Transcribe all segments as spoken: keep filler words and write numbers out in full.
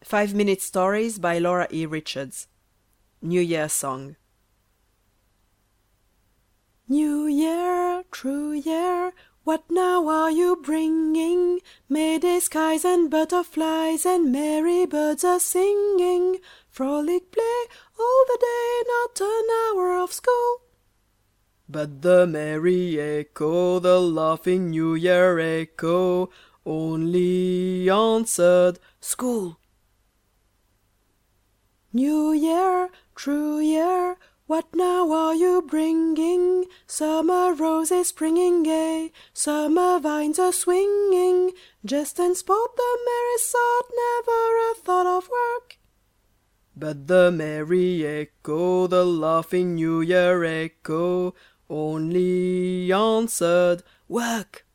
Five-Minute Stories by Laura E. Richards. New Year Song. New Year, true year, what now are you bringing? Mayday skies and butterflies and merry birds are singing. Frolic play all the day, not an hour of school. But the merry echo, the laughing New Year echo, only answered school. New year, true year, what now are you bringing? Summer roses springing gay, summer vines are swinging. Jest and sport, the merry sort, never a thought of work. But the merry echo, the laughing New Year echo, only answered work.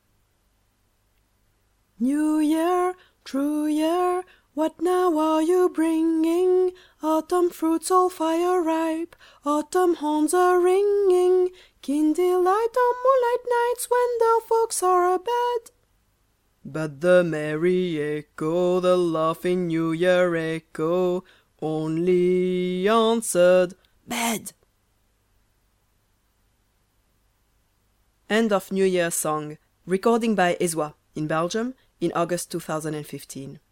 New year, true year, what now are you bringing? Autumn fruits all fire ripe, autumn horns are ringing. Keen delight on moonlight nights when dull folks are abed. But the merry echo, the laughing New Year echo, only answered bed. End of New Year Song. Recording by Ezwa in Belgium in August two thousand fifteen.